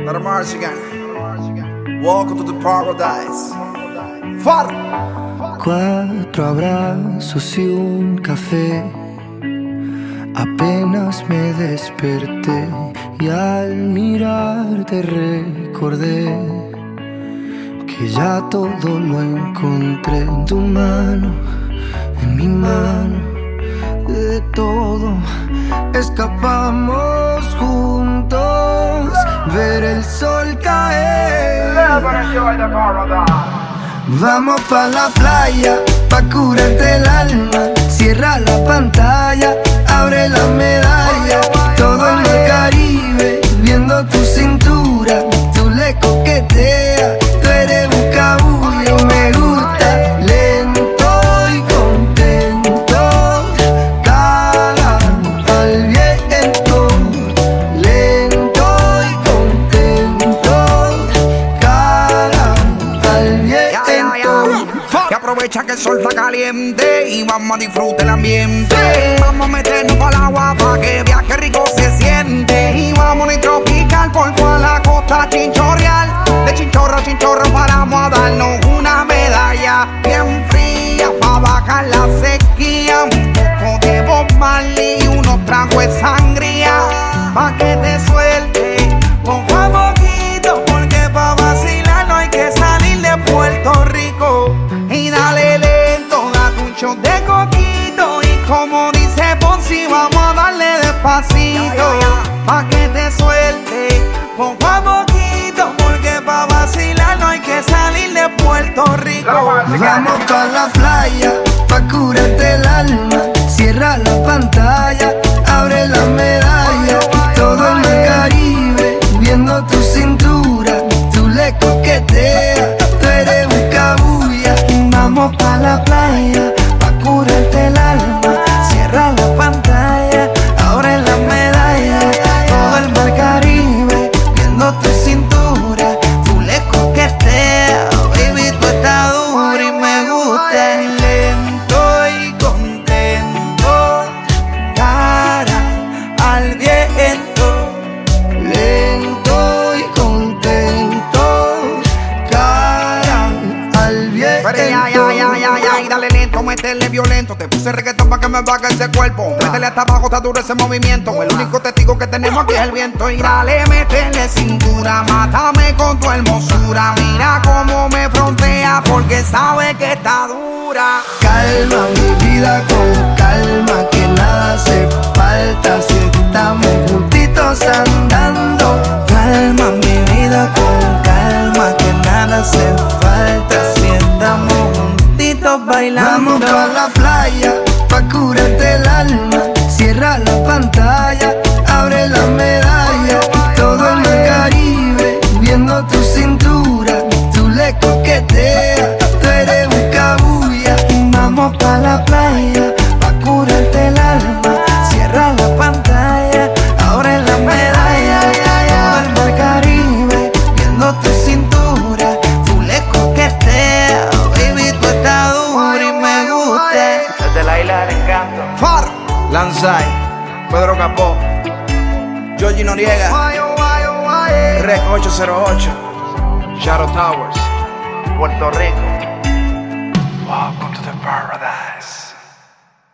Little Marzigan, welcome to the paradise. Far. 4 abrazos y un café. Apenas me desperté y al mirarte recordé que ya todo lo encontré en tu mano, en mi mano. De todo escapamos juntos, ver el sol caer. Vamos pa' la playa, pa' curarte el alma. Cierra la pantalla, abre la medalla. Todo en el Caribe, viendo tu cintura. Tú le coqueteas, tú eres buscabulla. Me gusta lento y contento, cara al viento. Lento y contento, cara al viento. Y aprovecha que el sol está caliente y vamos a disfrutar el ambiente. Vamos a meternos para el agua para que viaje rico se siente. Y vamos a tropical por toda la costa chinchorreal. De chinchorro a chinchorro paramos a darnos una medalla bien fría para bajar la sequía. Un poco de Bob Marley y unos tragos de sangría pa' que te suelte poco a poquito, porque pa' vacilar no hay que salir de Puerto Rico. Y dale lento, date un shot de coquito. Y como dice Fonsi, vamos a darle despacito pa' que te suelte poco a poquito, porque pa' vacilar no hay que salir de Puerto Rico. Vamos pa' la playa, pa' curarte el alma. Cierra la pantalla, abre la medalla. Todo en el Caribe, viendo tu cintura. Tú le coqueteas, tú eres buscabulla. Vamos pa' la playa, pa' curarte el alma. Cierra la pantalla, abre la medalla. Todo el mar Caribe, viendo tu cintura. Tú le coqueteas, baby, tú estás dura y me gusta. Lento y contento, cara al viento. Lento y contento, cara al viento. Y dale lento, métele violento. Te puse reggaetón pa' que me baje ese cuerpo. Métele hasta abajo, está duro ese movimiento. El único testigo que tenemos aquí es el viento. Y dale, métele cintura, mátame con tu hermosura. Mira cómo me frontea, porque sabe que está dura. Calma mi vida con calma, que nada hace falta si estamos juntitos andando. Calma mi vida con calma, que nada hace falta si estamos juntitos bailando. Vamos pa' la playa, pa' curarte el alma. Cierra la pantalla, abre la medalla. Todo en el Caribe, viendo tu cintura. Tú le coqueteas, tú eres buscabulla. Vamos pa' la playa, pa' curarte el alma. Cierra la pantalla, abre la medalla. Todo el mar Caribe, viendo tu cintura. Tú le coqueteas, baby, tú estás dura y me gusta. Desde la isla del encanto. Far. Lanzai, Pedro Capó, Georgie Noriega, Rec 808, Shadow Towers, Puerto Rico.